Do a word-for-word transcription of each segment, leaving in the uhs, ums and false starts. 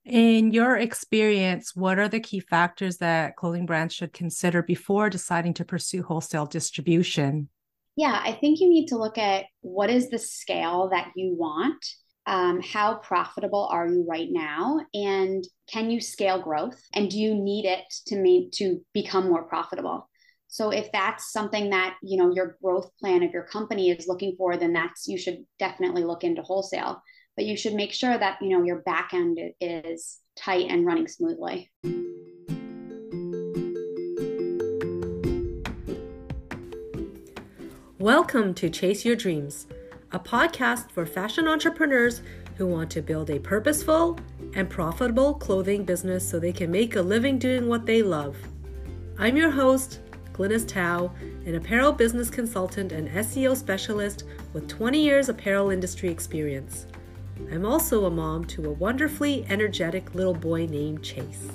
In your experience, what are the key factors that clothing brands should consider before deciding to pursue wholesale distribution? Yeah, I think you need to look at what is the scale that you want. Um, how profitable are you right now? And can you scale growth? And do you need it to make to become more profitable? So if that's something that, you know, your growth plan of your company is looking for, then that's you should definitely look into wholesale. But you should make sure that, you know, your back end is tight and running smoothly. Welcome to Chase Your Dreams, a podcast for fashion entrepreneurs who want to build a purposeful and profitable clothing business so they can make a living doing what they love. I'm your host, Glynis Tao, an apparel business consultant and S E O specialist with twenty years apparel industry experience. I'm also a mom to a wonderfully energetic little boy named Chase.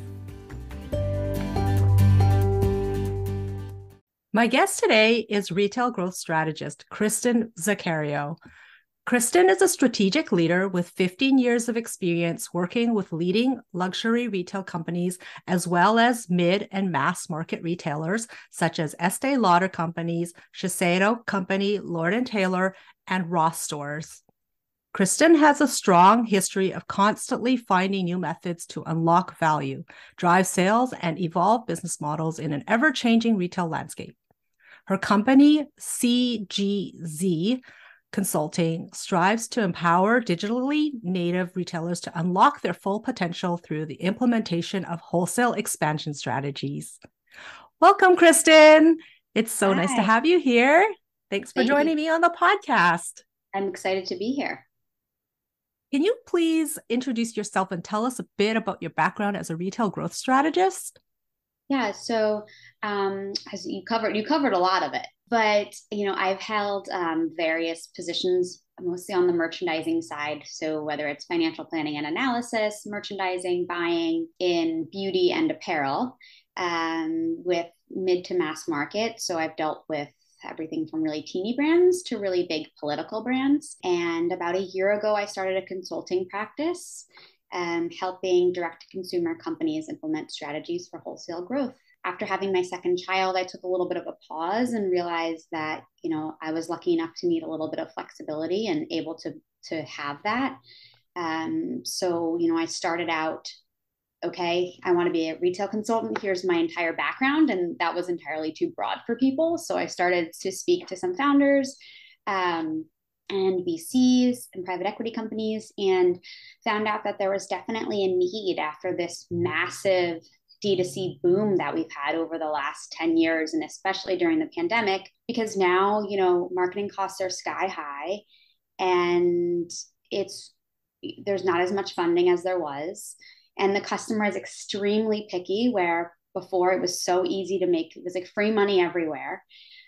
My guest today is retail growth strategist Kristen Zaccario. Kristen is a strategic leader with fifteen years of experience working with leading luxury retail companies as well as mid and mass market retailers such as Estee Lauder Companies, Shiseido Company, Lord and Taylor, and Ross Stores. Kristen has a strong history of constantly finding new methods to unlock value, drive sales, and evolve business models in an ever-changing retail landscape. Her company, C G Z Consulting, strives to empower digitally native retailers to unlock their full potential through the implementation of wholesale expansion strategies. Welcome, Kristen. It's so nice to Hi, have you here. Thanks for thank you. joining me on the podcast. I'm excited to be here. Can you please introduce yourself and tell us a bit about your background as a retail growth strategist? Yeah, so um, as you covered, you covered a lot of it, but you know, I've held um, various positions, mostly on the merchandising side. So whether it's financial planning and analysis, merchandising, buying in beauty and apparel, um, with mid to mass market. So I've dealt with everything from really teeny brands to really big political brands. And about a year ago, I started a consulting practice um, helping direct to consumer companies implement strategies for wholesale growth. After having my second child, I took a little bit of a pause and realized that, you know, I was lucky enough to need a little bit of flexibility and able to to have that. Um, so, you know, I started out, okay, I want to be a retail consultant. Here's my entire background. And that was entirely too broad for people. So I started to speak to some founders, um, and V Cs and private equity companies, and found out that there was definitely a need after this massive D two C boom that we've had over the last ten years, and especially during the pandemic, because now, you know, marketing costs are sky high and it's there's not as much funding as there was. And the customer is extremely picky, where before it was so easy to make, it was like free money everywhere.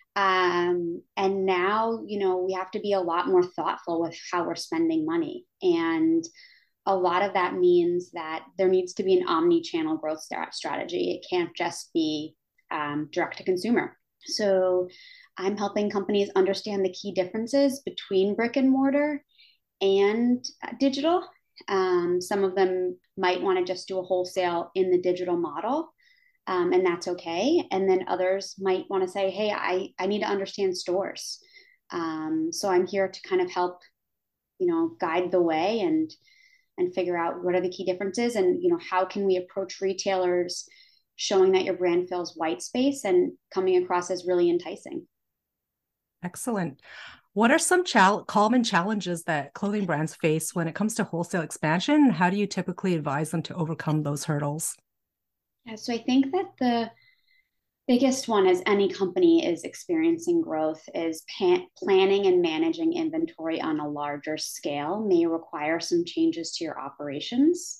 Um, and now, you know, we have to be a lot more thoughtful with how we're spending money. And a lot of that means that there needs to be an omni-channel growth strategy. It can't just be um, direct to consumer. So I'm helping companies understand the key differences between brick and mortar and uh, digital. Um, some of them might want to just do a wholesale in the digital model, um, and that's okay. And then others might want to say, hey, I, I need to understand stores. Um, so I'm here to kind of help, you know, guide the way and and figure out what are the key differences, and you know, how can we approach retailers showing that your brand fills white space and coming across as really enticing. Excellent. What are some chal- common challenges that clothing brands face when it comes to wholesale expansion? How do you typically advise them to overcome those hurdles? Yeah, so I think that the biggest one, as any company is experiencing growth, is pan- planning and managing inventory on a larger scale may require some changes to your operations.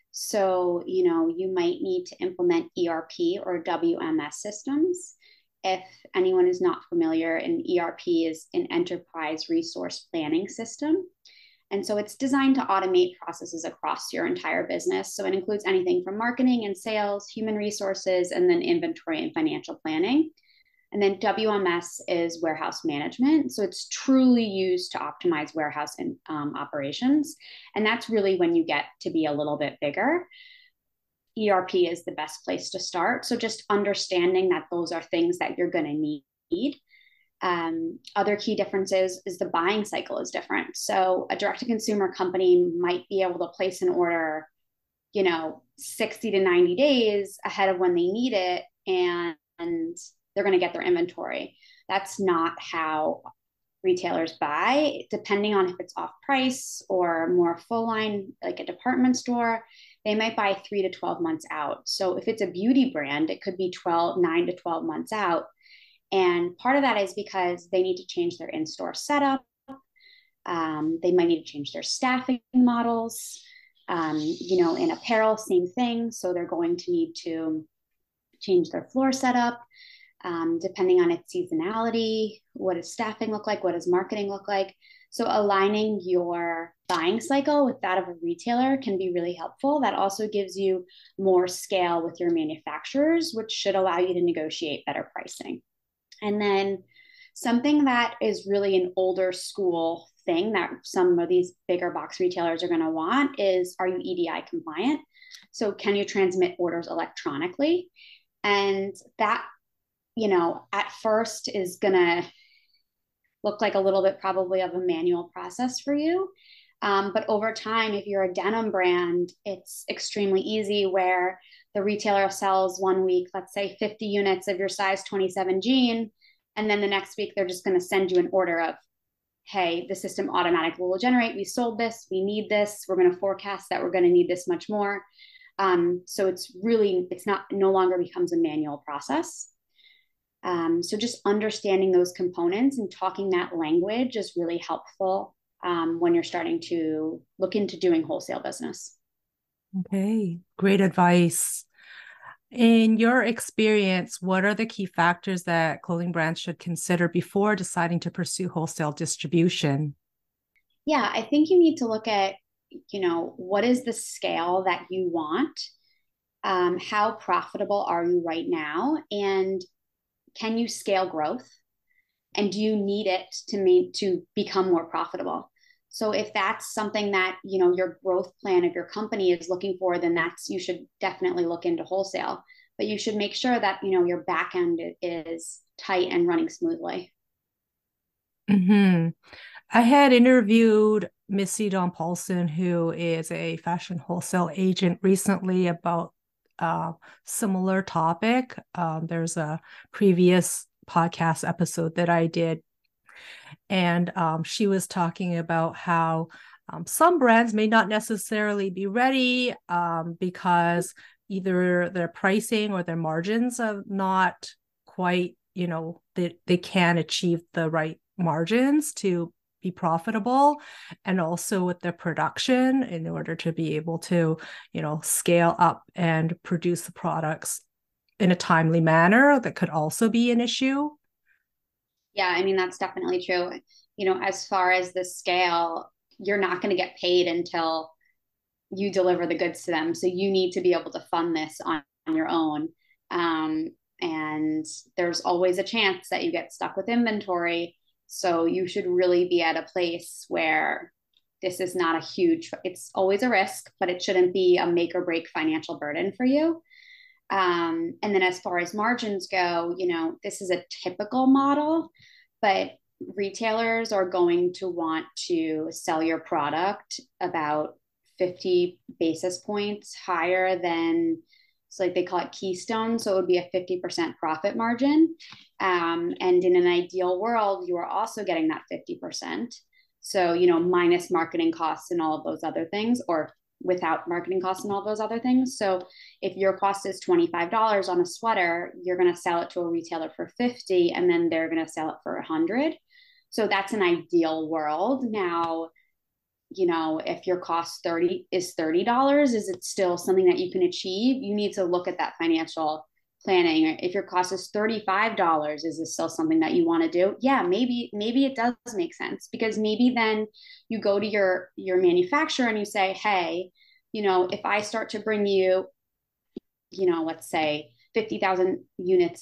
So, you know, you might need to implement E R P or W M S systems. If anyone is not familiar, an E R P is an enterprise resource planning system. And so it's designed to automate processes across your entire business. So it includes anything from marketing and sales, human resources, and then inventory and financial planning. And then W M S is warehouse management. So it's truly used to optimize warehouse and um, operations. And that's really when you get to be a little bit bigger. E R P is the best place to start. So just understanding that those are things that you're going to need. Um, other key differences is the buying cycle is different. So a direct to consumer company might be able to place an order, you know, sixty to ninety days ahead of when they need it, and, and they're going to get their inventory. That's not how retailers buy, depending on if it's off price or more full line, like a department store. They might buy three to twelve months out. So if it's a beauty brand, it could be twelve, nine to twelve months out. And part of that is because they need to change their in-store setup. Um, they might need to change their staffing models. Um, you know, in apparel, same thing. So they're going to need to change their floor setup, um, depending on its seasonality. What does staffing look like? What does marketing look like? So aligning your buying cycle with that of a retailer can be really helpful. That also gives you more scale with your manufacturers, which should allow you to negotiate better pricing. And then something that is really an older school thing that some of these bigger box retailers are going to want is, are you E D I compliant? So can you transmit orders electronically? And that, you know, at first is going to look like a little bit probably of a manual process for you. Um, but over time, if you're a denim brand, it's extremely easy where the retailer sells one week, let's say fifty units of your size twenty-seven jean. And then the next week, they're just going to send you an order of, hey, the system automatically will generate, we sold this, we need this, we're going to forecast that we're going to need this much more. Um, so it's really, it's not, no longer becomes a manual process. Um, so just understanding those components and talking that language is really helpful um, when you're starting to look into doing wholesale business. Okay, great advice. In your experience, what are the key factors that clothing brands should consider before deciding to pursue wholesale distribution? Yeah, I think you need to look at, you know, what is the scale that you want? Um, how profitable are you right now? And can you scale growth? And do you need it to make to become more profitable? So if that's something that, you know, your growth plan of your company is looking for, then that's, you should definitely look into wholesale. But you should make sure that, you know, your back end is tight and running smoothly. Mm-hmm. I had interviewed Missy Dawn Paulson, who is a fashion wholesale agent, recently about a similar topic. Um, there's a previous podcast episode that I did, and um, she was talking about how um, some brands may not necessarily be ready um, because either their pricing or their margins are not quite, you know, they, they can't achieve the right margins to be profitable, and also with their production in order to be able to, you know, scale up and produce the products in a timely manner. That could also be an issue. Yeah, I mean, that's definitely true. You know, as far as the scale, you're not going to get paid until you deliver the goods to them. So you need to be able to fund this on, on your own. Um, and there's always a chance that you get stuck with inventory. So you should really be at a place where this is not a huge, it's always a risk, but it shouldn't be a make or break financial burden for you. Um, and then as far as margins go, you know, this is a typical model, but retailers are going to want to sell your product about fifty basis points higher than, so like they call it keystone. So it would be a fifty percent profit margin. Um, and in an ideal world, you are also getting that fifty percent. So, you know, minus marketing costs and all of those other things, or without marketing costs and all those other things. So if your cost is twenty-five dollars on a sweater, you're going to sell it to a retailer for fifty, and then they're going to sell it for a hundred. So that's an ideal world. Now, you know, if your cost thirty is thirty dollars, is it still something that you can achieve? You need to look at that financial planning. If your cost is thirty-five dollars, is this still something that you want to do? Yeah, maybe, maybe it does make sense, because maybe then you go to your, your manufacturer and you say, hey, you know, if I start to bring you, you know, let's say fifty thousand units a,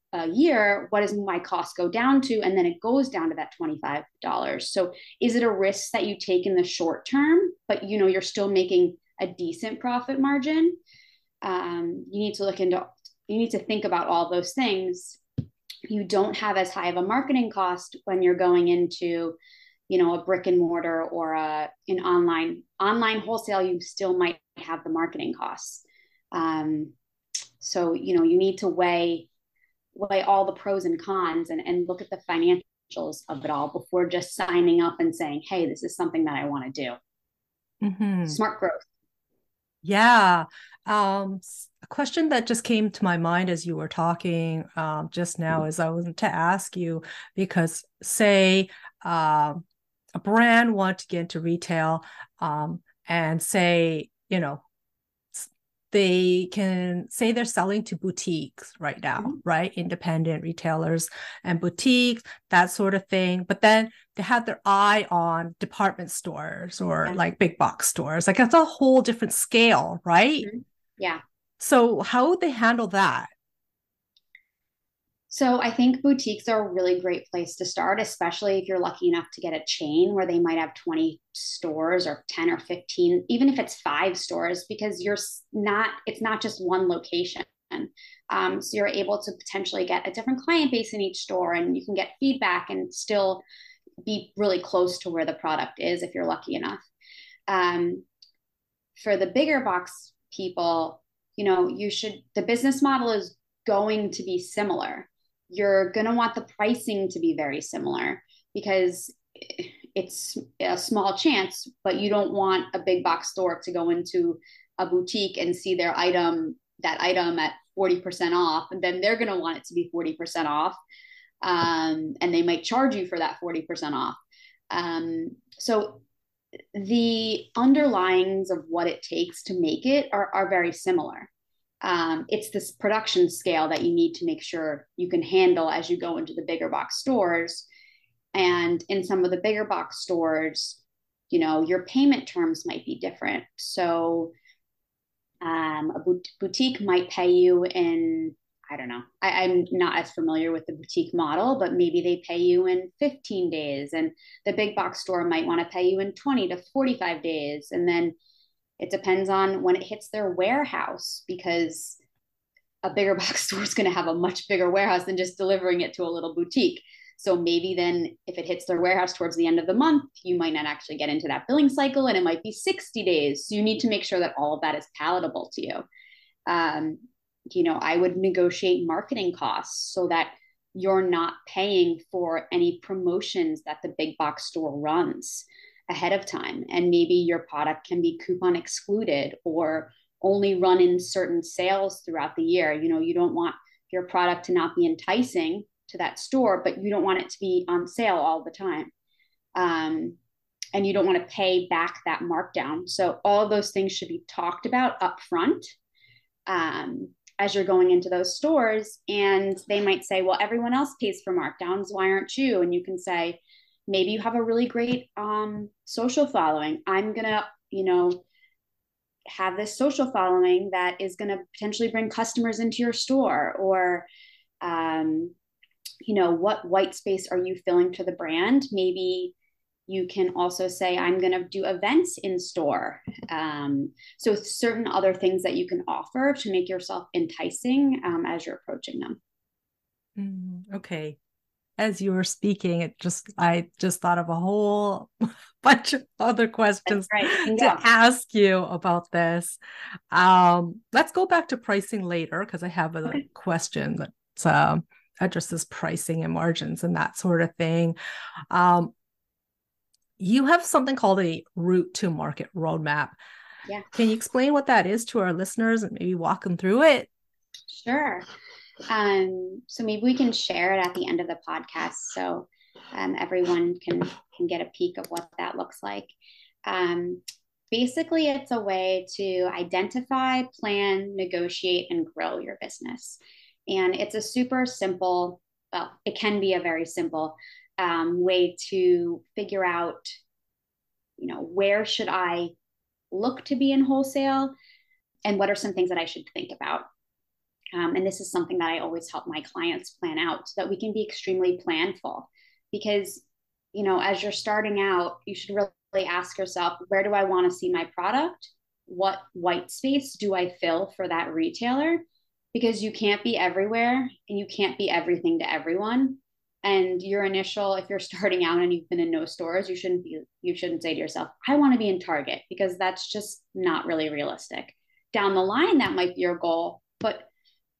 a year, what does my cost go down to? And then it goes down to that twenty-five dollars. So is it a risk that you take in the short term, but you know, you're still making a decent profit margin? Um, you need to look into, you need to think about all those things. You don't have as high of a marketing cost when you're going into, you know, a brick and mortar or a, an online, online wholesale, you still might have the marketing costs. Um, so, you know, you need to weigh weigh all the pros and cons and, and look at the financials of it all before just signing up and saying, hey, this is something that I want to do. Mm-hmm. Smart growth. Yeah. Um, a question that just came to my mind as you were talking um, just now is I wanted to ask you, because say uh, a brand want to get into retail um, and say, you know, they can say they're selling to boutiques right now, mm-hmm. right? Independent retailers and boutiques, that sort of thing. But then they have their eye on department stores or yeah. like big box stores. Like that's a whole different scale, right? Mm-hmm. Yeah. So how would they handle that? So I think boutiques are a really great place to start, especially if you're lucky enough to get a chain where they might have twenty stores or ten or fifteen, even if it's five stores, because you're not, it's not just one location. Um, so you're able to potentially get a different client base in each store, and you can get feedback and still be really close to where the product is if you're lucky enough. Um, for the bigger box people, you know, you should, the business model is going to be similar. You're going to want the pricing to be very similar because it's a small chance, but you don't want a big box store to go into a boutique and see their item, that item at forty percent off, and then they're going to want it to be forty percent off. Um, and they might charge you for that forty percent off. Um, so the underlyings of what it takes to make it are, are very similar. Um, it's this production scale that you need to make sure you can handle as you go into the bigger box stores. And in some of the bigger box stores, you know, your payment terms might be different. So um, a boutique might pay you in, I don't know, I, I'm not as familiar with the boutique model, but maybe they pay you in fifteen days. And the big box store might want to pay you in twenty to forty-five days. And then it depends on when it hits their warehouse, because a bigger box store is going to have a much bigger warehouse than just delivering it to a little boutique. So maybe then if it hits their warehouse towards the end of the month, you might not actually get into that billing cycle, and it might be sixty days. So you need to make sure that all of that is palatable to you. Um, you know, I would negotiate marketing costs so that you're not paying for any promotions that the big box store runs ahead of time. And maybe your product can be coupon excluded or only run in certain sales throughout the year. You know, you don't want your product to not be enticing to that store, but you don't want it to be on sale all the time. Um, and you don't want to pay back that markdown. So all of those things should be talked about up front um, as you're going into those stores. And they might say, well, everyone else pays for markdowns. Why aren't you? And you can say, maybe you have a really great um, social following. I'm going to, you know, have this social following that is going to potentially bring customers into your store. Or, um, you know, what white space are you filling to the brand? Maybe you can also say, I'm going to do events in store. Um, so certain other things that you can offer to make yourself enticing um, as you're approaching them. Mm, okay. As you were speaking, it just, I just thought of a whole bunch of other questions right. to ask you about this. Um, let's go back to pricing later, because I have a okay. question that um, addresses pricing and margins and that sort of thing. Um, you have something called a route to market roadmap. Yeah. Can you explain what that is to our listeners and maybe walk them through it? Sure. Um, so maybe we can share it at the end of the podcast, so um, everyone can can get a peek of what that looks like. Um, basically, it's a way to identify, plan, negotiate, and grow your business. And it's a super simple, well, it can be a very simple um, way to figure out, you know, where should I look to be in wholesale, and what are some things that I should think about. Um, and this is something that I always help my clients plan out so that we can be extremely planful. Because, you know, as you're starting out, you should really ask yourself, where do I want to see my product? What white space do I fill for that retailer? Because you can't be everywhere and you can't be everything to everyone. And your initial, if you're starting out and you've been in no stores, you shouldn't be, you shouldn't say to yourself, I want to be in Target, because that's just not really realistic. Down the line, that might be your goal, but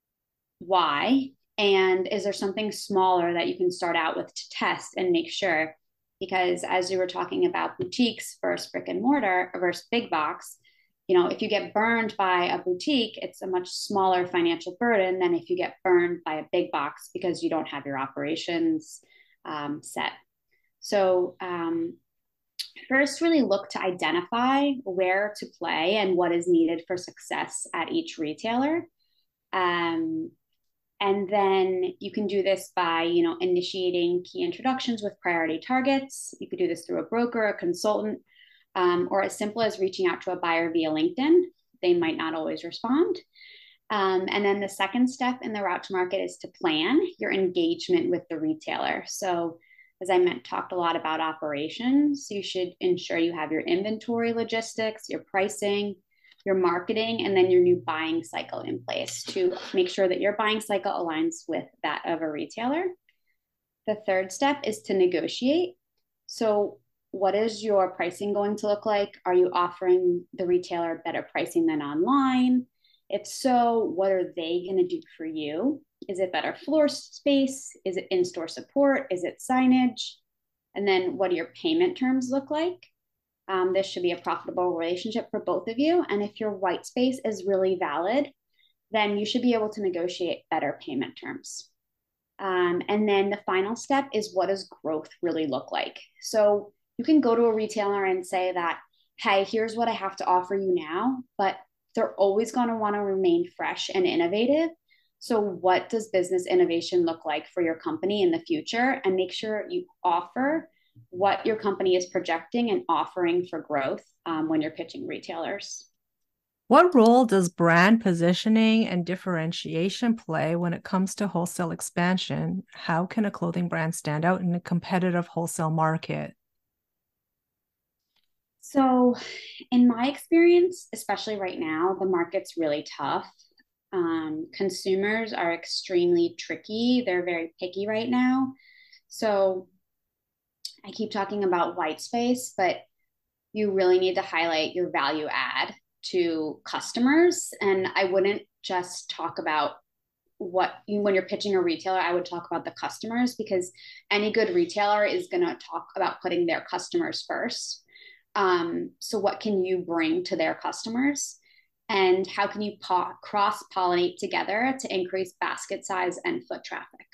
why? And is there something smaller that you can start out with to test and make sure? Because as you were talking about boutiques versus brick and mortar versus big box, you know, if you get burned by a boutique, it's a much smaller financial burden than if you get burned by a big box because you don't have your operations um, set. So um, first, really look to identify where to play and what is needed for success at each retailer. Um, and then you can do this by, you know, initiating key introductions with priority targets. You could do this through a broker, a consultant, um, or as simple as reaching out to a buyer via LinkedIn. They might not always respond. Um, and then the second step in the route to market is to plan your engagement with the retailer. So as I meant, talked a lot about operations. You should ensure you have your inventory logistics, your pricing, your marketing, and then your new buying cycle in place to make sure that your buying cycle aligns with that of a retailer. The third step is to negotiate. So what is your pricing going to look like? Are you offering the retailer better pricing than online? If so, what are they going to do for you? Is it better floor space? Is it in-store support? Is it signage? And then what do your payment terms look like? Um, this should be a profitable relationship for both of you. And if your white space is really valid, then you should be able to negotiate better payment terms. Um, and then the final step is, what does growth really look like? So you can go to a retailer and say that, hey, here's what I have to offer you now, but they're always going to want to remain fresh and innovative. So what does business innovation look like for your company in the future? And make sure you offer what your company is projecting and offering for growth um, when you're pitching retailers. What role does brand positioning and differentiation play when it comes to wholesale expansion? How can a clothing brand stand out in a competitive wholesale market? So, in my experience, especially right now, the market's really tough. Um, consumers are extremely tricky. They're very picky right now. So, I keep talking about white space, but you really need to highlight your value add to customers. And I wouldn't just talk about what you, when you're pitching a retailer, I would talk about the customers, because any good retailer is going to talk about putting their customers first. Um, so what can you bring to their customers, and how can you po- cross pollinate together to increase basket size and foot traffic?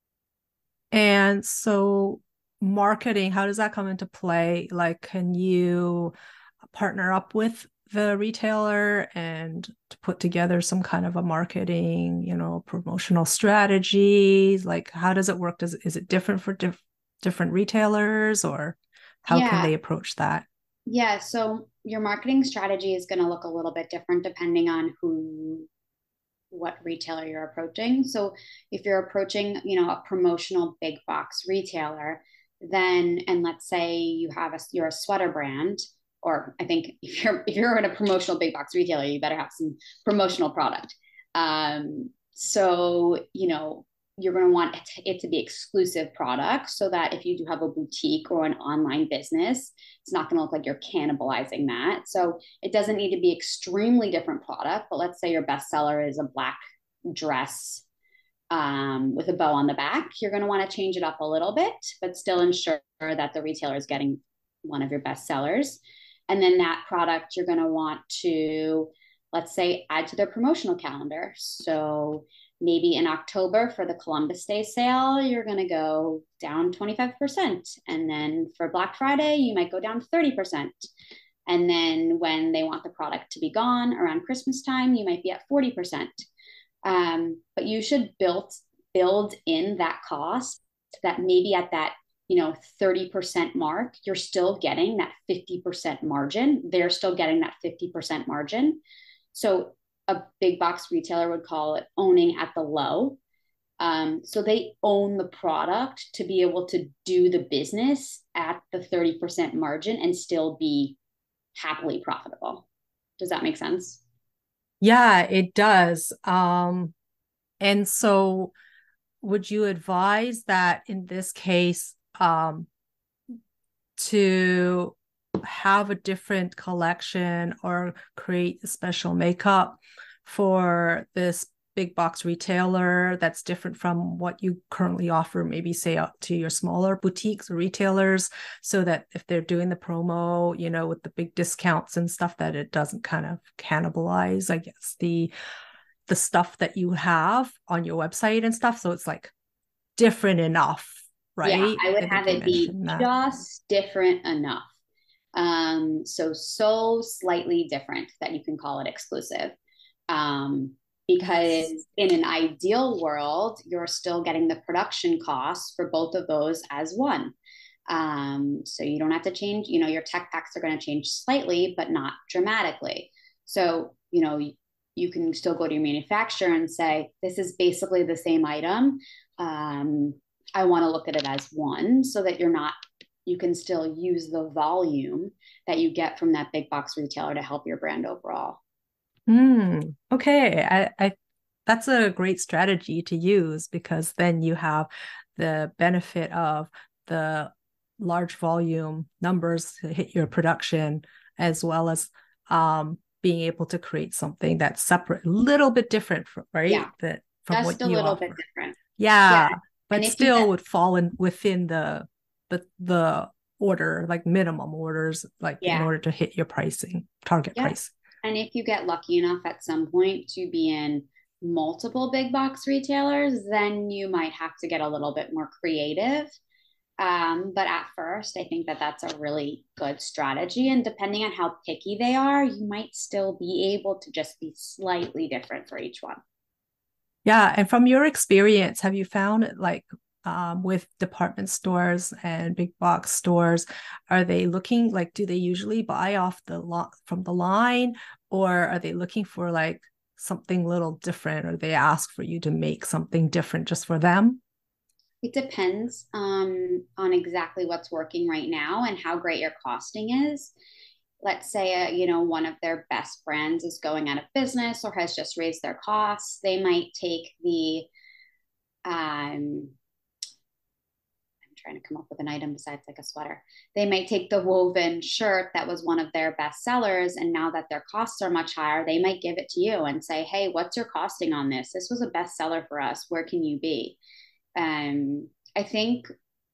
And so marketing, how does that come into play? Like, can you partner up with the retailer and to put together some kind of a marketing, you know, promotional strategies? Like, how does it work? Does is it different for diff- different retailers, or how can Yeah, they approach that? yeah. So your marketing strategy is going to look a little bit different depending on who, what retailer you're approaching. So if you're approaching, you know, a promotional big box retailer, then, and let's say you have a, you're a sweater brand, or I think if you're, if you're in a promotional big box retailer, you better have some promotional product. Um, so, you know, you're going to want it to, it to be exclusive products, so that if you do have a boutique or an online business, it's not going to look like you're cannibalizing that. So it doesn't need to be extremely different product, but let's say your bestseller is a black dress um, with a bow on the back. You're going to want to change it up a little bit, but still ensure that the retailer is getting one of your best sellers. And then that product you're going to want to, let's say, add to their promotional calendar. So maybe in October for the Columbus Day sale, you're going to go down twenty-five percent. And then for Black Friday, you might go down thirty percent. And then when they want the product to be gone around Christmas time, you might be at forty percent. Um, but you should build build in that cost, that maybe at that, you know, thirty percent mark, you're still getting that fifty percent margin. They're still getting that fifty percent margin. So a big box retailer would call it owning at the low. Um, so they own the product to be able to do the business at the thirty percent margin and still be happily profitable. Does that make sense? Yeah, it does. Um, and so would you advise that in this case, um, to have a different collection or create a special makeup for this big box retailer that's different from what you currently offer, maybe say out to your smaller boutiques or retailers, so that if they're doing the promo, you know, with the big discounts and stuff, that it doesn't kind of cannibalize, I guess, the the stuff that you have on your website and stuff. So it's like different enough, Yeah, right? I would I have think you it be mentioned that. just different enough. Um, so so slightly different that you can call it exclusive. Um, Yes. because in an ideal world, you're still getting the production costs for both of those as one. Um, so you don't have to change, you know, your tech packs are going to change slightly, but not dramatically. So, you know, you, you can still go to your manufacturer and say, this is basically the same item. Um, I want to look at it as one so that you're not, you can still use the volume that you get from that big box retailer to help your brand overall. Hmm. Okay. I, I that's a great strategy to use because then you have the benefit of the large volume numbers to hit your production, as well as um, being able to create something that's separate, a little bit different, from, Yeah, right? That from what just a you little bit offer. different. Yeah. Yeah, And but if you still get, would fall in within the the the order, like minimum orders, like in yeah, order to hit your pricing, target yep. price. And if you get lucky enough at some point to be in multiple big box retailers, then you might have to get a little bit more creative. Um, but at first, I think that that's a really good strategy. And depending on how picky they are, you might still be able to just be slightly different for each one. Yeah, and from your experience, have you found like um, with department stores and big box stores, are they looking like do they usually buy off the lot from the line, or are they looking for like something little different, or they ask for you to make something different just for them? It depends um, on exactly what's working right now and how great your costing is. Let's say, uh, you know, one of their best brands is going out of business or has just raised their costs. They might take the, um, I'm trying to come up with an item besides like a sweater. They might take the woven shirt that was one of their best sellers. And now that their costs are much higher, they might give it to you and say, hey, what's your costing on this? This was a best seller for us. Where can you be? Um, I think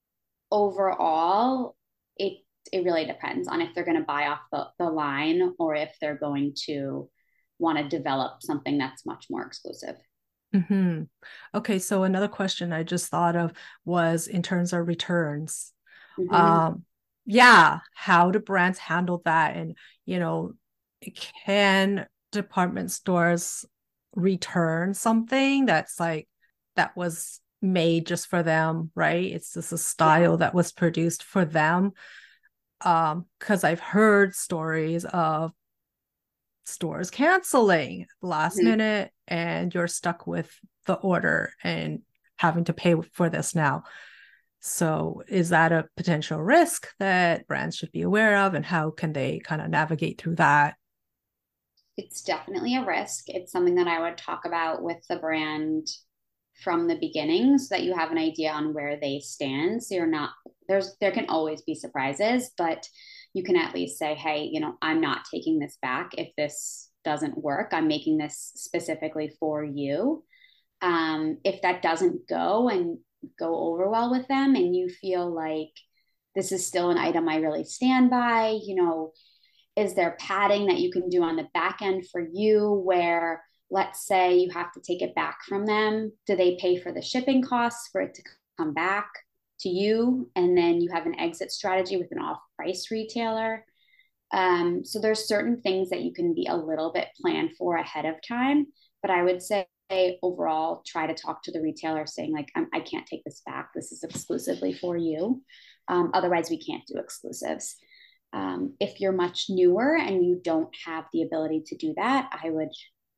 overall, it it really depends on if they're going to buy off the, the line or if they're going to want to develop something that's much more exclusive. Hmm. Okay, so another question I just thought of was in terms of returns. Mm-hmm. Um, yeah, how do brands handle that? And, you know, can department stores return something that's like that was made just for them, right? It's just a Yeah. style that was produced for them. Um, because I've heard stories of stores canceling last Mm-hmm. minute and you're stuck with the order and having to pay for this now. So, is that a potential risk that brands should be aware of, and how can they kind of navigate through that? It's definitely a risk. It's something that I would talk about with the brand from the beginning so that you have an idea on where they stand. So you're not, there's, there can always be surprises, but you can at least say, hey, you know, I'm not taking this back if this doesn't work. I'm making this specifically for you. Um, if that doesn't go and go over well with them and you feel like this is still an item I really stand by, you know, is there padding that you can do on the back end for you where let's say you have to take it back from them? Do they pay for the shipping costs for it to come back to you? And then you have an exit strategy with an off price retailer. Um, so there's certain things that you can be a little bit planned for ahead of time. But I would say overall, try to talk to the retailer saying like, I'm, I can't take this back. This is exclusively for you. Um, otherwise, we can't do exclusives. Um, if you're much newer and you don't have the ability to do that, I would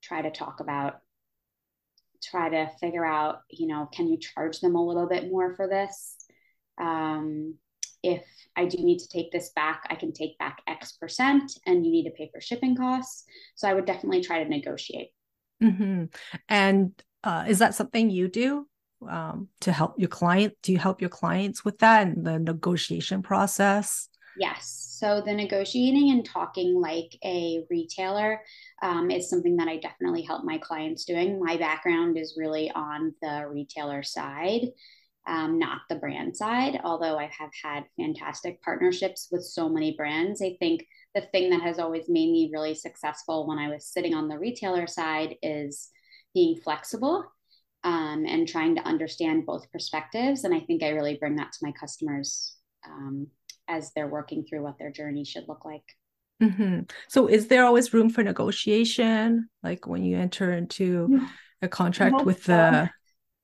try to talk about, try to figure out, you know, can you charge them a little bit more for this? Um, if I do need to take this back, I can take back X percent and you need to pay for shipping costs. So I would definitely try to negotiate. Mm-hmm. And uh, is that something you do um, to help your client? Do you help your clients with that and the negotiation process? Yes. So the negotiating and talking like a retailer um, is something that I definitely help my clients doing. My background is really on the retailer side, um, not the brand side, although I have had fantastic partnerships with so many brands. I think the thing that has always made me really successful when I was sitting on the retailer side is being flexible um, and trying to understand both perspectives. And I think I really bring that to my customers um, as they're working through what their journey should look like. Mm-hmm. So is there always room for negotiation, like when you enter into You, a you contract hope with so. the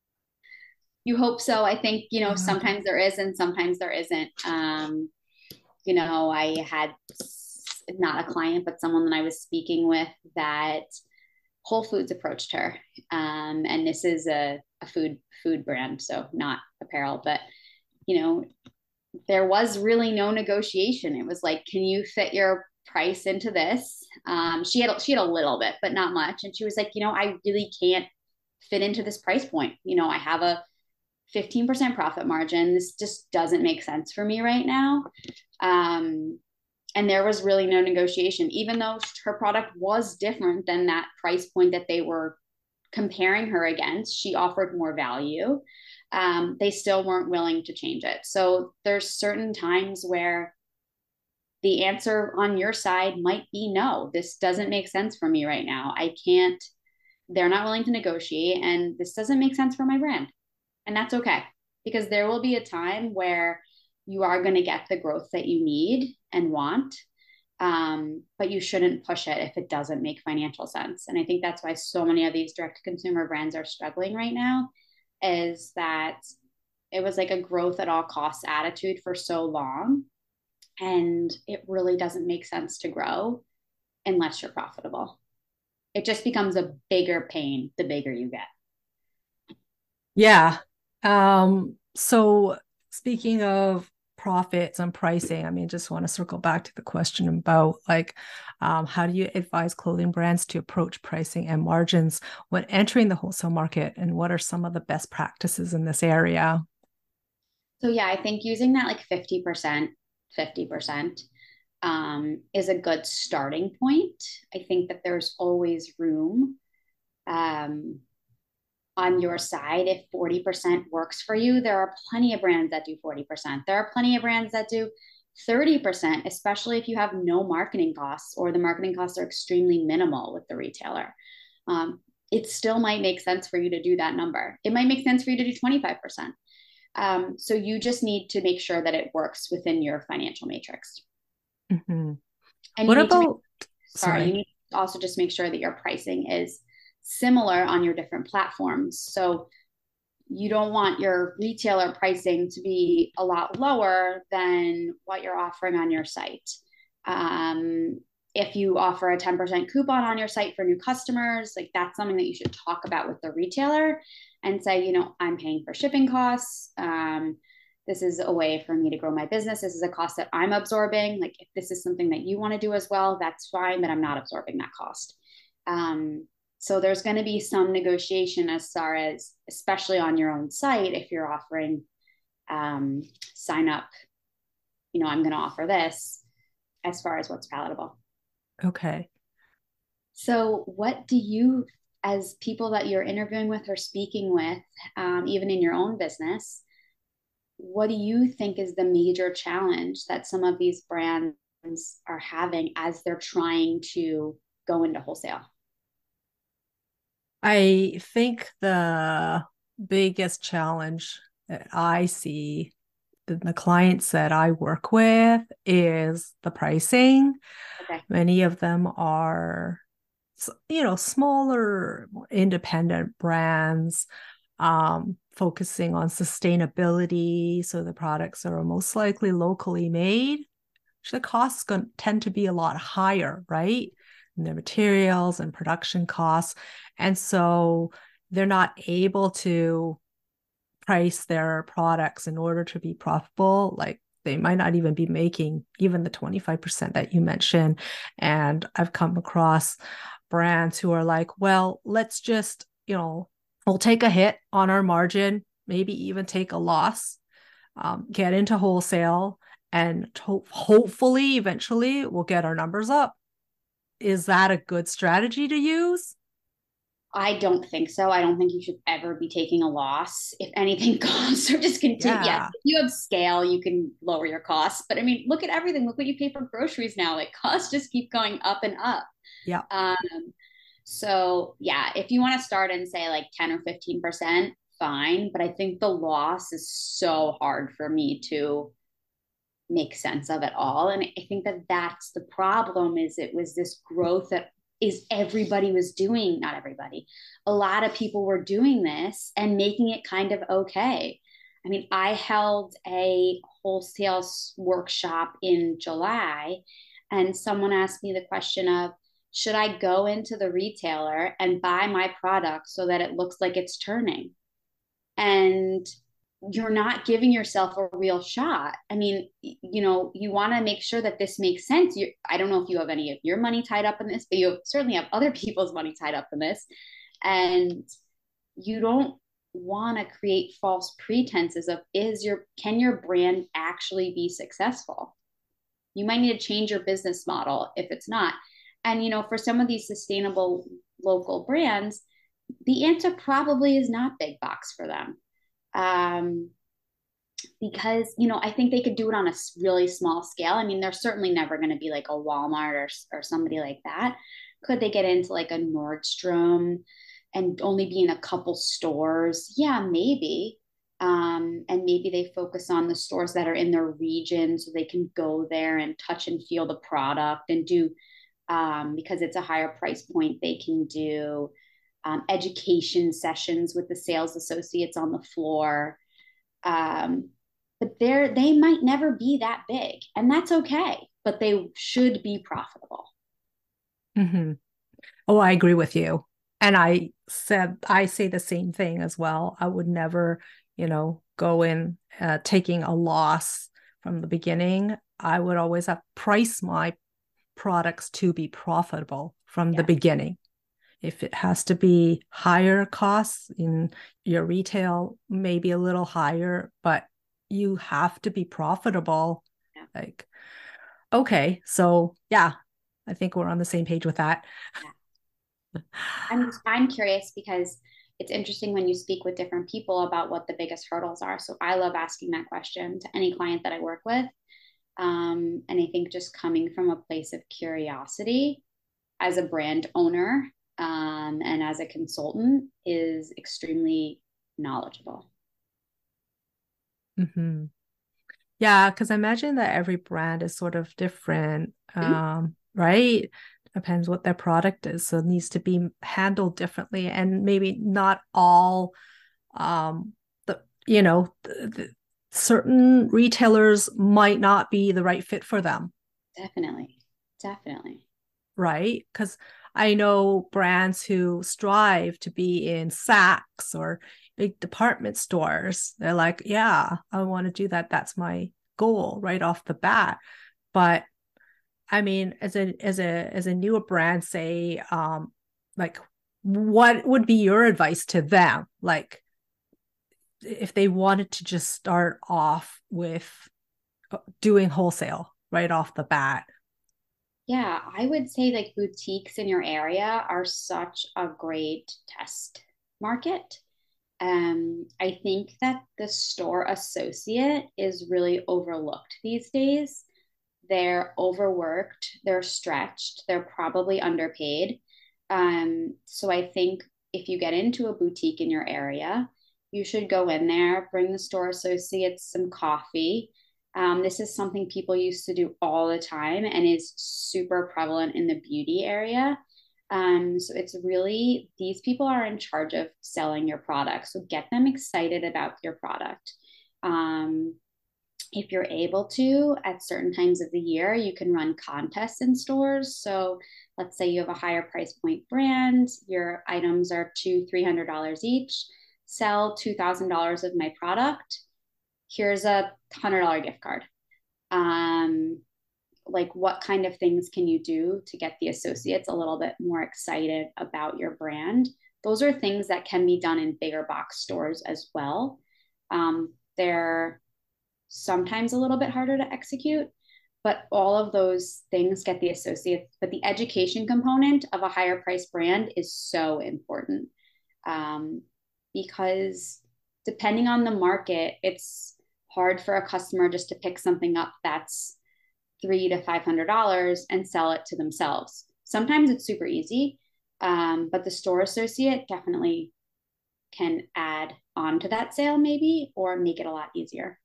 You hope so. I think, you know, yeah. sometimes there is and sometimes there isn't. Um, you know, I had not a client, but someone that I was speaking with that Whole Foods approached her. Um, and this is a, a food food brand, so not apparel, but you know, there was really no negotiation. It was like, can you fit your price into this? Um, she had she had a little bit, but not much. And she was like, you know, I really can't fit into this price point. You know, I have a fifteen percent profit margin. This just doesn't make sense for me right now. Um, and there was really no negotiation, even though her product was different than that price point that they were comparing her against. She offered more value. Um, they still weren't willing to change it. So there's certain times where the answer on your side might be no, this doesn't make sense for me right now. I can't, they're not willing to negotiate, and this doesn't make sense for my brand. And that's okay, because there will be a time where you are going to get the growth that you need and want. Um, but you shouldn't push it if it doesn't make financial sense. And I think that's why so many of these direct to consumer brands are struggling right now, is that it was like a growth at all costs attitude for so long. And it really doesn't make sense to grow unless you're profitable. It just becomes a bigger pain the bigger you get. Yeah. Um, so speaking of profits and pricing, I mean, just want to circle back to the question about like, um, how do you advise clothing brands to approach pricing and margins when entering the wholesale market? And what are some of the best practices in this area? So yeah, I think using that like fifty percent, fifty percent um, is a good starting point. I think that there's always room um, on your side. If forty percent works for you, there are plenty of brands that do forty percent. There are plenty of brands that do thirty percent, especially if you have no marketing costs or the marketing costs are extremely minimal with the retailer. Um, it still might make sense for you to do that number. It might make sense for you to do twenty-five percent. Um, so you just need to make sure that it works within your financial matrix. Mm-hmm. And you What need to make, about, sorry, you sorry. need to also just make sure that your pricing is similar on your different platforms. So you don't want your retailer pricing to be a lot lower than what you're offering on your site. Um, if you offer a ten percent coupon on your site for new customers, like that's something that you should talk about with the retailer and say, you know, I'm paying for shipping costs. Um, this is a way for me to grow my business. This is a cost that I'm absorbing. Like if this is something that you want to do as well, that's fine, but I'm not absorbing that cost. Um, so there's going to be some negotiation as far as, especially on your own site, if you're offering um, sign up, you know, I'm going to offer this as far as what's palatable. Okay. So what do you, as people that you're interviewing with or speaking with, um, even in your own business, what do you think is the major challenge that some of these brands are having as they're trying to go into wholesale? I think the biggest challenge that I see the, the clients that I work with is the pricing. Okay. Many of them are, you know, smaller, more independent brands, um, focusing on sustainability. So the products are most likely locally made. So the costs going tend to be a lot higher, right? their materials and production costs. And so they're not able to price their products in order to be profitable. Like they might not even be making even the twenty-five percent that you mentioned. And I've come across brands who are like, well, let's just, you know, we'll take a hit on our margin, maybe even take a loss, um, get into wholesale, and to- hopefully eventually we'll get our numbers up. Is that a good strategy to use? I don't think so. I don't think you should ever be taking a loss. If anything, costs are just continue. Yes, Yeah. if you have scale, you can lower your costs. But I mean, look at everything. Look what you pay for groceries now. Like costs just keep going up and up. Yeah. Um, so yeah, if you want to start and say like ten or fifteen percent, fine. But I think the loss is so hard for me to make sense of it all. And I think that that's the problem is it was this growth that is everybody was doing, not everybody, a lot of people were doing this and making it kind of okay. I mean, I held a wholesale workshop in July and someone asked me the question of, should I go into the retailer and buy my product so that it looks like it's turning? And you're not giving yourself a real shot. I mean, you know, you want to make sure that this makes sense. You, I don't know if you have any of your money tied up in this, but you certainly have other people's money tied up in this. And you don't want to create false pretenses of is your, can your brand actually be successful? You might need to change your business model if it's not. And, you know, for some of these sustainable local brands, the answer probably is not big box for them. Um, because you know I think they could do it on a really small scale. I mean, they're certainly never going to be like a Walmart or or somebody like that. Could they get into like a Nordstrom and only be in a couple stores? Yeah, maybe. Um, and maybe they focus on the stores that are in their region so they can go there and touch and feel the product and do um, because it's a higher price point. They can do um, education sessions with the sales associates on the floor, um, but they're they might never be that big, and that's okay. But they should be profitable. Mm-hmm. Oh, I agree with you. And I said, I say the same thing as well. I would never, you know, go in uh, taking a loss from the beginning. I would always have price my products to be profitable from the Yeah, beginning. If it has to be higher costs in your retail, maybe a little higher, but you have to be profitable. yeah, Like, okay, so yeah, I think we're on the same page with that. yeah. I'm just I'm curious because it's interesting when you speak with different people about what the biggest hurdles are. So I love asking that question to any client that I work with. Um, and I think just coming from a place of curiosity as a brand owner um, and as a consultant is extremely knowledgeable. Mm-hmm. Yeah, because I imagine that every brand is sort of different, Mm-hmm. um, right? Depends what their product is, so it needs to be handled differently, and maybe not all, um, the you know, the, the, certain retailers might not be the right fit for them, Definitely. Definitely. right? Because I know brands who strive to be in Saks or big department stores. They're like, yeah, I want to do that. That's my goal right off the bat. But I mean, as a as a as a newer brand, say, um, like, what would be your advice to them? Like, if they wanted to just start off with doing wholesale right off the bat. Yeah, I would say like boutiques in your area are such a great test market. Um, I think that the store associate is really overlooked these days. They're overworked, they're stretched, they're probably underpaid. Um, so I think if you get into a boutique in your area, you should go in there, bring the store associates some coffee. Um, this is something people used to do all the time and is super prevalent in the beauty area. Um, so it's really, these people are in charge of selling your product. So get them excited about your product. Um, If you're able to, at certain times of the year, you can run contests in stores. So let's say you have a higher price point brand, your items are two, three hundred dollars each. Sell two thousand dollars of my product. Here's a one hundred dollars gift card. Um, like, what kind of things can you do to get the associates a little bit more excited about your brand? Those are things that can be done in bigger box stores as well. Um, they're sometimes a little bit harder to execute, but all of those things get the associates. But the education component of a higher price brand is so important, um, because depending on the market, it's hard for a customer just to pick something up that's three to five hundred dollars and sell it to themselves. Sometimes it's super easy, um, but the store associate definitely can add on to that sale, maybe, or make it a lot easier.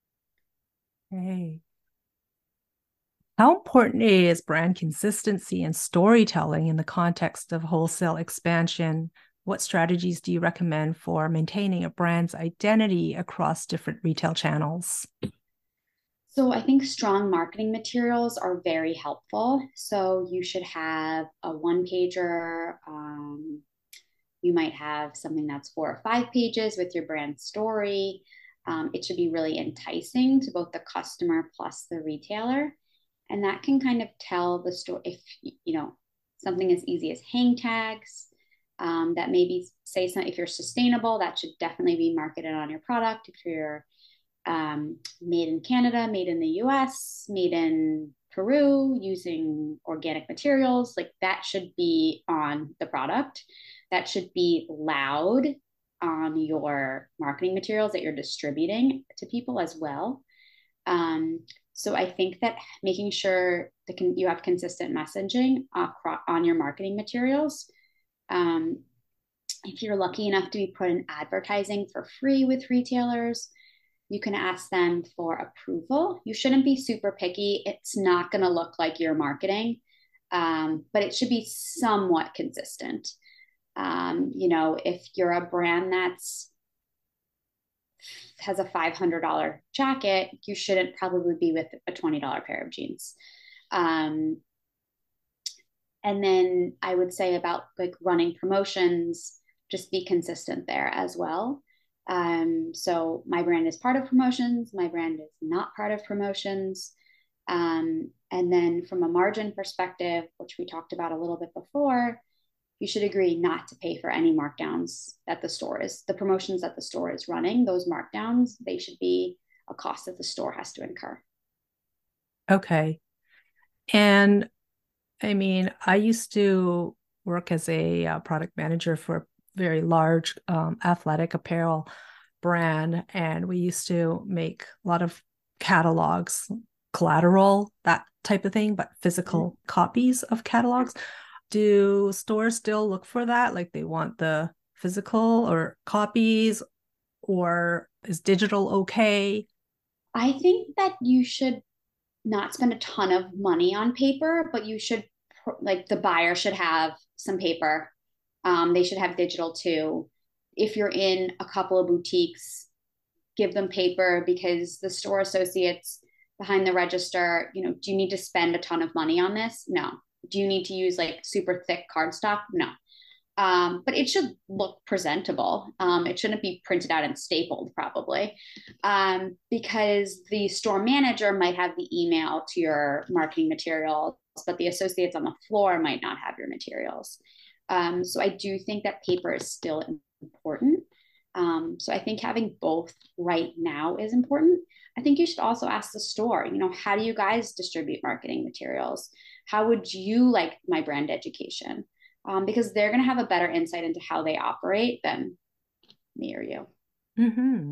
Hey. How important is brand consistency and storytelling in the context of wholesale expansion? What strategies do you recommend for maintaining a brand's identity across different retail channels? So I think strong marketing materials are very helpful. So you should have a one pager. Um, you might have something that's four or five pages with your brand story. Um, it should be really enticing to both the customer plus the retailer. And that can kind of tell the story. If, you know, something as easy as hang tags, um, that maybe say something. If you're sustainable, that should definitely be marketed on your product. If you're um, made in Canada, made in the U S, made in Peru, using organic materials, like that should be on the product. That should be loud on your marketing materials that you're distributing to people as well. Um, so I think that making sure that can, you have consistent messaging across, on your marketing materials. Um, if you're lucky enough to be put in advertising for free with retailers, you can ask them for approval. You shouldn't be super picky. It's not going to look like your marketing, um, but it should be somewhat consistent. Um, you know, if you're a brand that's has a five hundred dollars jacket, you shouldn't probably be with a twenty dollars pair of jeans. Um, and then I would say about like running promotions, just be consistent there as well. Um, so my brand is part of promotions, my brand is not part of promotions. Um, and then from a margin perspective, which we talked about a little bit before, you should agree not to pay for any markdowns that the store is, the promotions that the store is running, those markdowns, they should be a cost that the store has to incur. Okay. And I mean, I used to work as a uh, product manager for a very large um, athletic apparel brand, and we used to make a lot of catalogs, collateral, that type of thing, but physical mm-hmm. copies of catalogs. Do stores still look for that? Like they want the physical or copies, or is digital okay? I think that you should not spend a ton of money on paper, but you should, like, the buyer should have some paper. Um, they should have digital too. If you're in a couple of boutiques, give them paper, because the store associates behind the register, you know, do you need to spend a ton of money on this? No. Do you need to use like super thick cardstock? No. Um, but it should look presentable. Um, it shouldn't be printed out and stapled, probably, um, because the store manager might have the email to your marketing materials, but the associates on the floor might not have your materials. Um, so I do think that paper is still important. Um, so I think having both right now is important. I think you should also ask the store, you know, how do you guys distribute marketing materials? How would you like my brand education? Um, because they're going to have a better insight into how they operate than me or you. Mm-hmm.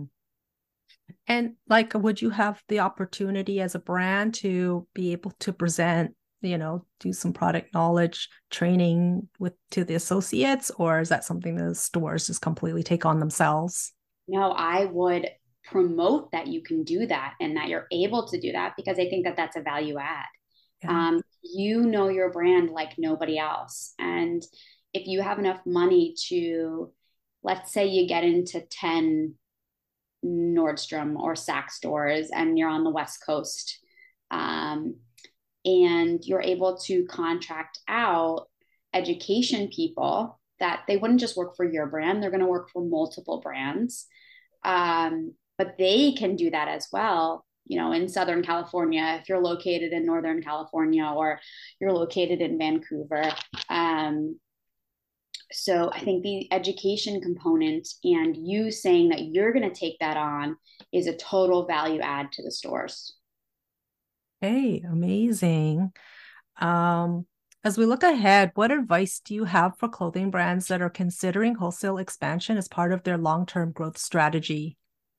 And like, would you have the opportunity as a brand to be able to present, you know, do some product knowledge training with to the associates, or is that something the stores just completely take on themselves? No, I would promote that you can do that and that you're able to do that, because I think that that's a value add. Yeah. Um, you know your brand like nobody else. And if you have enough money to, let's say you get into ten Nordstrom or Saks stores and you're on the West Coast. Um, and you're able to contract out education people that they wouldn't just work for your brand, they're going to work for multiple brands. Um, but they can do that as well. You know, in Southern California, if you're located in Northern California or you're located in Vancouver. Um, so I think the education component and you saying that you're going to take that on is a total value add to the stores. Hey, amazing. Um, as we look ahead, what advice do you have for clothing brands that are considering wholesale expansion as part of their long-term growth strategy?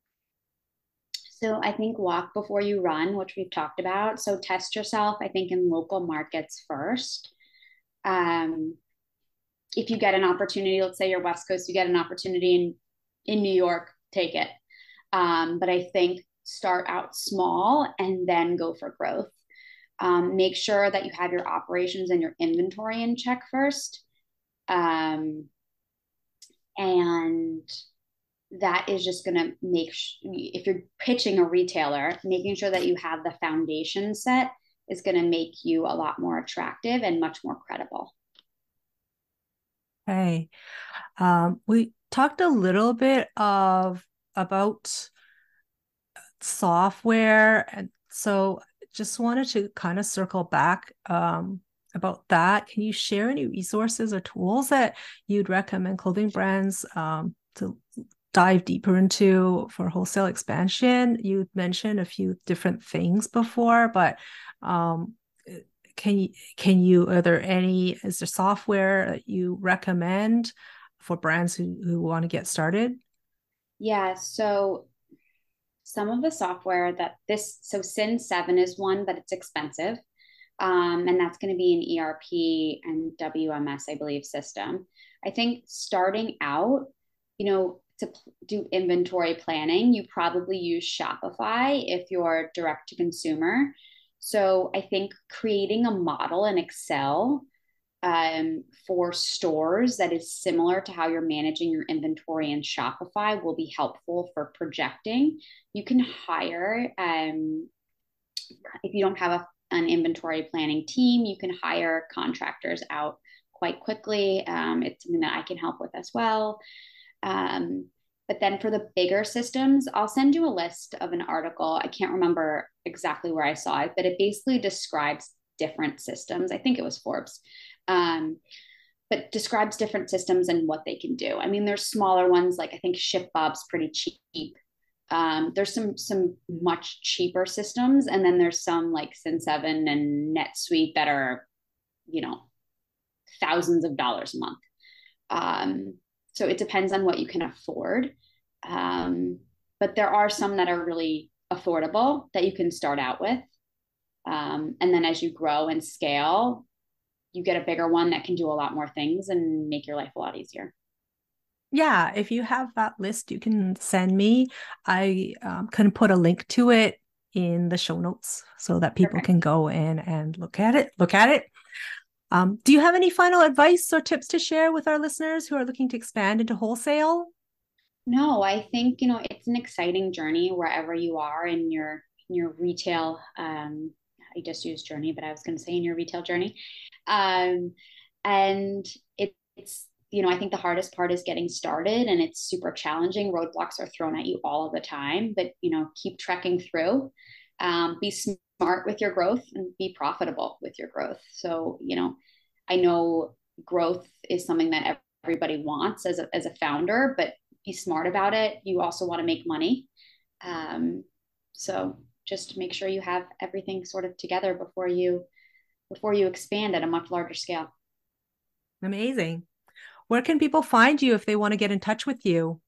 So I think walk before you run, which we've talked about. So test yourself, I think, in local markets first. Um, if you get an opportunity, let's say you're West Coast, you get an opportunity in, in New York, take it. Um, but I think start out small and then go for growth. Um, make sure that you have your operations and your inventory in check first. Um, and that is just going to make, sh- if you're pitching a retailer, making sure that you have the foundation set is going to make you a lot more attractive and much more credible. Hey, um, we talked a little bit of about software, and so just wanted to kind of circle back um, about that. Can you share any resources or tools that you'd recommend clothing brands um, to dive deeper into for wholesale expansion? You mentioned a few different things before, but um, can you can you are there any is there software that you recommend for brands who, who want to get started? Yeah. So some of the software that this, so Sin seven is one, but it's expensive. Um, and that's going to be an E R P and W M S, I believe, system. I think starting out, you know, to do inventory planning, you probably use Shopify if you're direct to consumer. So I think creating a model in Excel um, for stores that is similar to how you're managing your inventory in Shopify will be helpful for projecting. You can hire, um, if you don't have a, an inventory planning team, you can hire contractors out quite quickly. Um, it's something that I can help with as well. Um, but then for the bigger systems, I'll send you a list of an article. I can't remember exactly where I saw it, but it basically describes different systems. I think it was Forbes, um, but describes different systems and what they can do. I mean, there's smaller ones like I think ShipBob's pretty cheap. Um, there's some some much cheaper systems, and then there's some like Sin seven and NetSuite that are, you know, thousands of dollars a month. Um, so it depends on what you can afford. Um, but there are some that are really affordable that you can start out with. Um, and then as you grow and scale, you get a bigger one that can do a lot more things and make your life a lot easier. Yeah, if you have that list, you can send me. I um, can put a link to it in the show notes so that people Perfect. can go in and look at it. Look at it. Um, do you have any final advice or tips to share with our listeners who are looking to expand into wholesale? No, I think, you know, it's an exciting journey wherever you are in your in your retail. Um, I just used journey, but I was going to say in your retail journey. Um, and it, it's, you know, I think the hardest part is getting started and it's super challenging. Roadblocks are thrown at you all of the time, but, you know, keep trekking through. Um, be smart with your growth and be profitable with your growth. So, you know, I know growth is something that everybody wants as a, as a founder, but be smart about it. You also want to make money. Um, so just make sure you have everything sort of together before you before you expand at a much larger scale. Amazing. Where can people find you if they want to get in touch with you?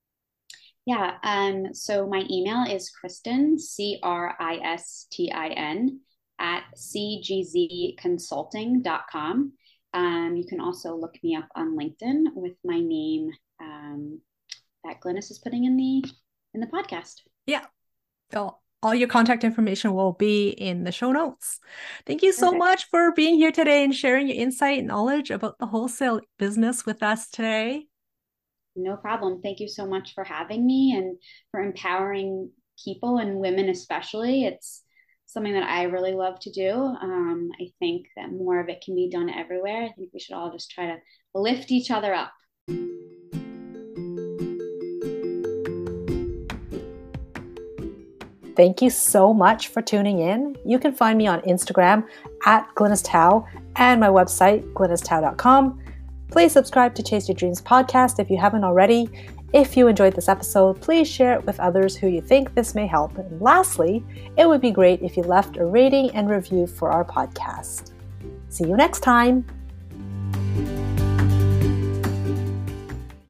Yeah. Um, so my email is Kristin, C R I S T I N, at c g z consulting dot com. Um, you can also look me up on LinkedIn with my name um, that Glynis is putting in the in the podcast. Yeah. All, all your contact information will be in the show notes. Thank you so Perfect. much for being here today and sharing your insight and knowledge about the wholesale business with us today. No problem. Thank you so much for having me and for empowering people and women especially. It's something that I really love to do. Um, I think that more of it can be done everywhere. I think we should all just try to lift each other up. Thank you so much for tuning in. You can find me on Instagram at Glynis Tao and my website, glynis tao dot com. Please subscribe to Chase Your Dreams podcast if you haven't already. If you enjoyed this episode, please share it with others who you think this may help. And lastly, it would be great if you left a rating and review for our podcast. See you next time.